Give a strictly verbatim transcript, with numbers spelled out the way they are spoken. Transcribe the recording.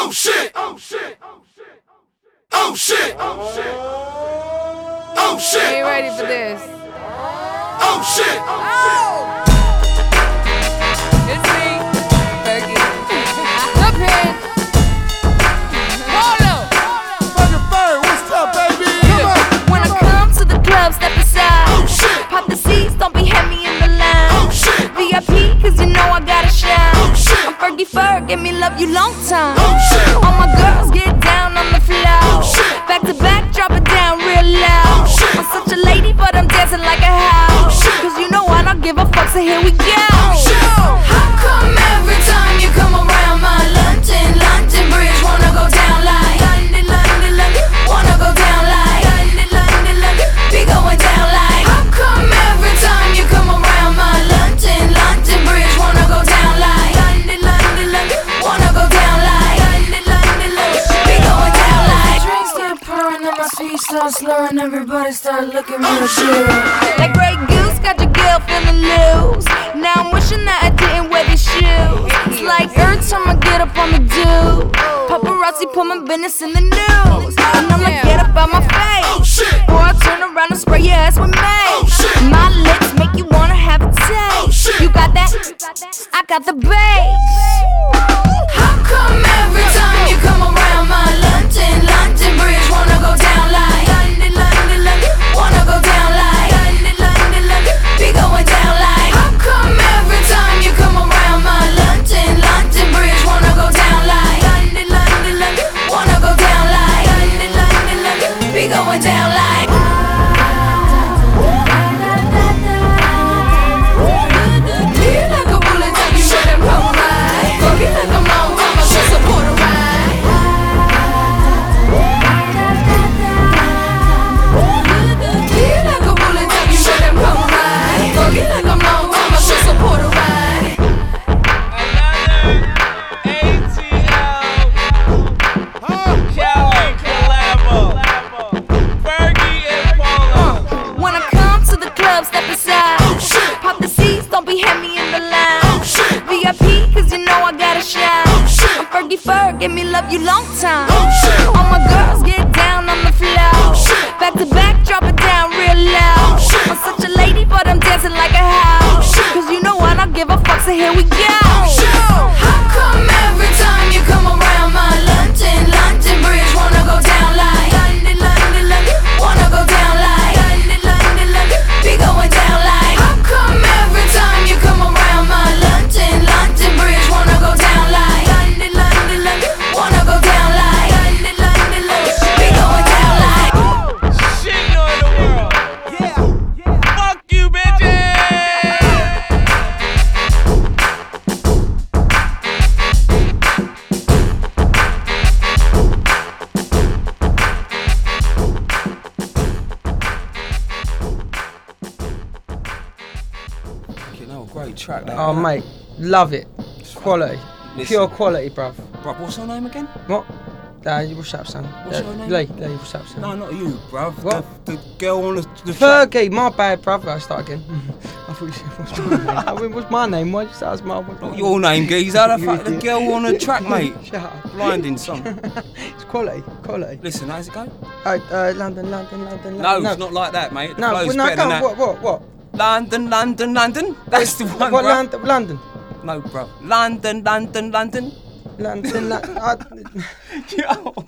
Oh shit! Oh shit! Oh shit! Oh shit! Oh shit! Oh shit! Are you ready for this? Oh shit! Oh! It's me, Fergie. Up here. Polo. Fucking Bird, what's up, baby? Come on. When I come to the club, step aside. Oh shit! Pop the seats, don't be heavy in the line. Oh shit! V I P, cause you know I gotta shine. Oh shit! I'm Fergie Ferg, give me love you long time. Oh shit! All my girls get down on the floor. Oh shit! Back to back, drop it down real loud. Oh shit! I'm such a lady, but I'm dancing like a house. Oh shit! Cause you know I don't give a fuck, so here we go. Oh shit! How come every time you come around my London, London Bridge wanna go down like London, London, London, wanna go down like London, London, London, be going down like. How come every time you come around my London, London Bridge wanna go down like London, London, London, wanna go down like London, London, London, be going down like. Drinks start pouring and my feet start slurring, everybody start looking real good. That Grey Goose got your girl feeling loose. Now I'm wishing that I didn't wear these shoes. It's like every time I get up on the do, paparazzi put my business in the news. And I'm like, get up out my Oh face, shit! or I turn around and spray your ass with Oh mace. shit! My lips make you wanna have a taste. shit! You got that? I got the bass. How come every time you come around my London, London Bridge wanna go down like London, London, London, wanna go down like London, London, London, be going down like. How come every time you come around my London, London Bridge wanna go down like London, London, London, wanna go down like London, London, London, be going down like. Feel like a bullet, take you with them come right. Go get like a long time, I should support a ride. Feel like a bullet, take you with them come right. Go get like a long time, I should support a ride. When I come to the club, step aside. Oh shit! Pop the seats, don't be heavy in the line. Oh shit! V I P, cause you know I gotta shine. Oh shit! I'm Fergie Ferg, give me love you long time. Oh shit! All my girls get down on the floor. Oh shit! Back to back, drop it down real loud. Oh shit! I'm such a lady, but I'm dancing like a house. Oh shit! Cause you know I don't give a fuck, so here we go. shit! How come every time you come around my London, London Bridge wanna go down like London, London, London, wanna go down like London, London, London, be going down like. How come every time you come around my London, London Bridge wanna go down like London, London, London, wanna go down like London, London, London, be going down like. Shit on the world. Yeah. Fuck you, bitches. You know, great track that. Oh mate, love it. Quality, Listen. pure quality, bruv. Bruv, what's her name again? What? Uh, what's up, son? What's uh, your name? Lee, Lee, what's up, son? No, not you, bruv. What? The, the girl on the, the track. Fergie, my bad, bruv. I start again. I thought you said, what's my name? I mean, what's my name? Why did you say that's my Not your name, geezer. The, fuck, the girl on the track, mate. Shut up. Blinding song. It's quality, quality. Listen, how's it go? Uh, uh, London, London, London, No, London. it's not like that, mate. The No, flow's well, no, better go than on, that. what, what, what? London, London, London. That's the one, What, bruv. London, London? No, bruv. London, London, London. London, London. Yo.